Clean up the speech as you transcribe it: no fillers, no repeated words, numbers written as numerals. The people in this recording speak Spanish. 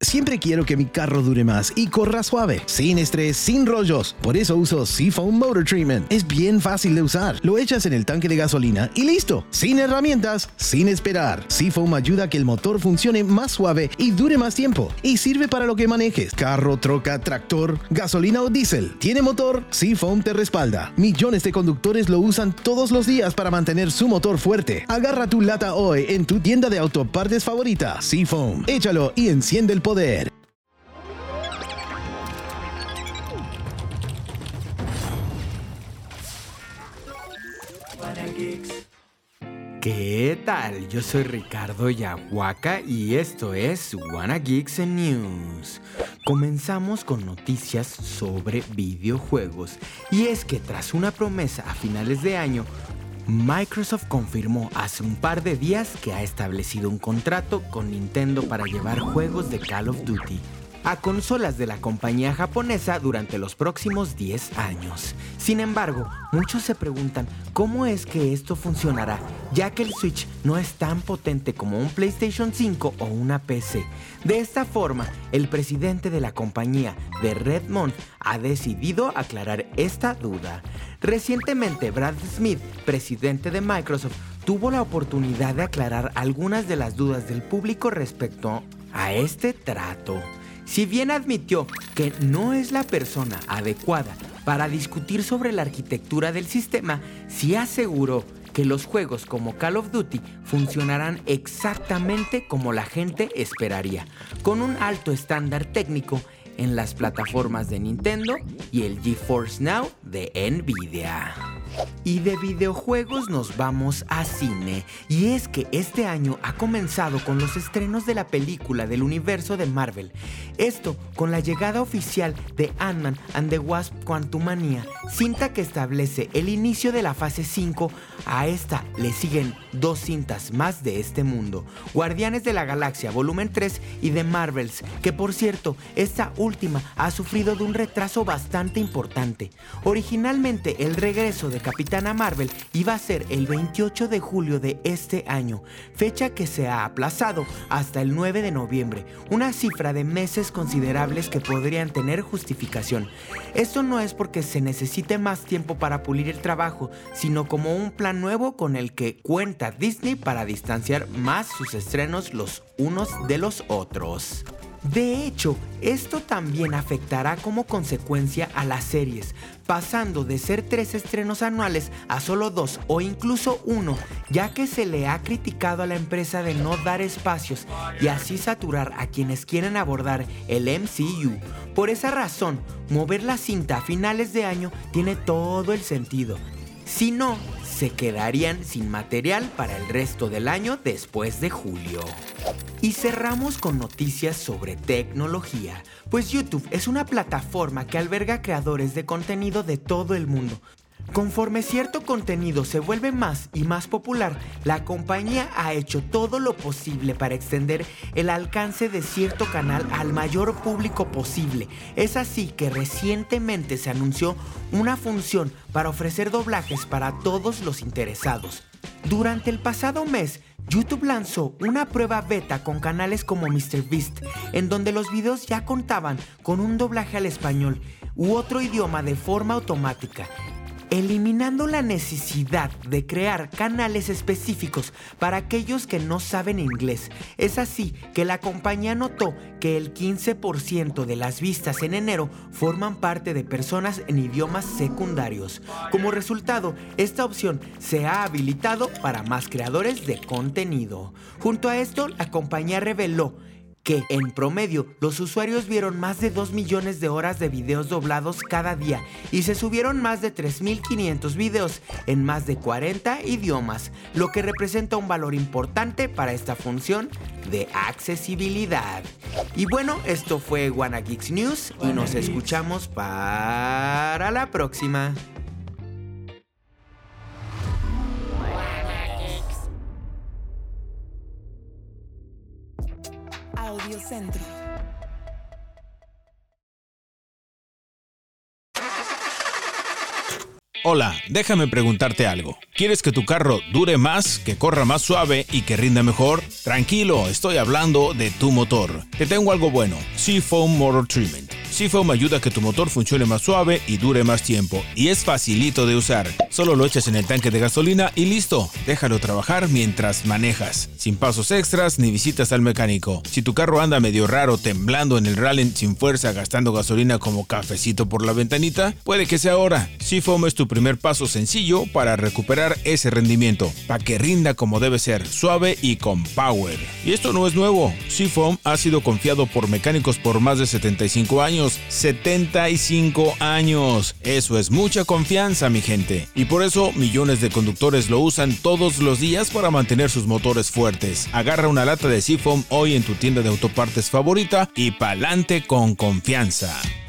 Siempre quiero que mi carro dure más y corra suave, sin estrés, sin rollos. Por eso uso Seafoam Motor Treatment. Es bien fácil de usar. Lo echas en el tanque de gasolina y listo. Sin herramientas, sin esperar. Seafoam ayuda a que el motor funcione más suave y dure más tiempo. Y sirve para lo que manejes. Carro, troca, tractor, gasolina o diésel. ¿Tiene motor? Seafoam te respalda. Millones de conductores lo usan todos los días para mantener su motor fuerte. Agarra tu lata hoy en tu tienda de autopartes favorita. Seafoam. Échalo y enciende el poder. ¿Qué tal? Yo soy Ricardo Yahuaca y esto es Wanna Geeks News. Comenzamos con noticias sobre videojuegos. Y es que tras una promesa a finales de año, Microsoft confirmó hace un par de días que ha establecido un contrato con Nintendo para llevar juegos de Call of Duty a consolas de la compañía japonesa durante los próximos 10 años. Sin embargo, muchos se preguntan cómo es que esto funcionará, ya que el Switch no es tan potente como un PlayStation 5 o una PC. De esta forma, el presidente de la compañía, de Redmond, ha decidido aclarar esta duda. Recientemente, Brad Smith, presidente de Microsoft, tuvo la oportunidad de aclarar algunas de las dudas del público respecto a este trato. Si bien admitió que no es la persona adecuada para discutir sobre la arquitectura del sistema, sí aseguró que los juegos como Call of Duty funcionarán exactamente como la gente esperaría, con un alto estándar técnico en las plataformas de Nintendo y el GeForce Now de Nvidia. Y de videojuegos nos vamos a cine, y es que este año ha comenzado con los estrenos de la película del universo de Marvel. Esto con la llegada oficial de Ant-Man and the Wasp: Quantumania, cinta que establece el inicio de la fase 5. A esta le siguen 2 cintas más de este mundo: Guardianes de la Galaxia Volumen 3 y The Marvels, que por cierto, esta última ha sufrido de un retraso bastante importante. Originalmente el regreso de Capitana Marvel iba a ser el 28 de julio de este año, fecha que se ha aplazado hasta el 9 de noviembre, una cifra de meses considerables que podrían tener justificación. Esto no es porque se necesite más tiempo para pulir el trabajo, sino como un plan nuevo con el que cuenta Disney para distanciar más sus estrenos los unos de los otros. De hecho, esto también afectará como consecuencia a las series, pasando de ser 3 estrenos anuales a solo 2 o incluso 1, ya que se le ha criticado a la empresa de no dar espacios y así saturar a quienes quieren abordar el MCU. Por esa razón, mover la cinta a finales de año tiene todo el sentido. Si no, se quedarían sin material para el resto del año después de julio. Y cerramos con noticias sobre tecnología, pues YouTube es una plataforma que alberga creadores de contenido de todo el mundo. Conforme cierto contenido se vuelve más y más popular, la compañía ha hecho todo lo posible para extender el alcance de cierto canal al mayor público posible. Es así que recientemente se anunció una función para ofrecer doblajes para todos los interesados. Durante el pasado mes, YouTube lanzó una prueba beta con canales como MrBeast, en donde los videos ya contaban con un doblaje al español u otro idioma de forma automática, eliminando la necesidad de crear canales específicos para aquellos que no saben inglés. Es así que la compañía notó que el 15% de las vistas en enero forman parte de personas en idiomas secundarios. Como resultado, esta opción se ha habilitado para más creadores de contenido. Junto a esto, la compañía reveló que en promedio los usuarios vieron más de 2 millones de horas de videos doblados cada día y se subieron más de 3.500 videos en más de 40 idiomas, lo que representa un valor importante para esta función de accesibilidad. Y bueno, esto fue Wanna Geeks News y nos escuchamos para la próxima. Audio Centro. Hola, déjame preguntarte algo. ¿Quieres que tu carro dure más, que corra más suave y que rinda mejor? Tranquilo, estoy hablando de tu motor. Te tengo algo bueno, Seafoam Motor Treatment. Seafoam ayuda a que tu motor funcione más suave y dure más tiempo. Y es facilito de usar. Solo lo echas en el tanque de gasolina y listo. Déjalo trabajar mientras manejas. Sin pasos extras ni visitas al mecánico. Si tu carro anda medio raro, temblando en el rally sin fuerza, gastando gasolina como cafecito por la ventanita, puede que sea ahora. Seafoam es tu primer paso sencillo para recuperar ese rendimiento, para que rinda como debe ser, suave y con power. Y esto no es nuevo. Seafoam ha sido confiado por mecánicos por más de 75 años. 75 años. Eso es mucha confianza, mi gente. Y por eso millones de conductores lo usan todos los días para mantener sus motores fuertes. Agarra una lata de Seafoam hoy en tu tienda de autopartes favorita y pa'lante con confianza.